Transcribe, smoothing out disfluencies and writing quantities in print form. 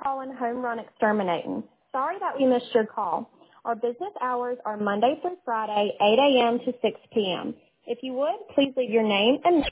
calling Home Run Exterminating. Sorry that we missed your call. Our business hours are Monday through Friday, 8 a.m. to 6 p.m. If you would, please leave your name and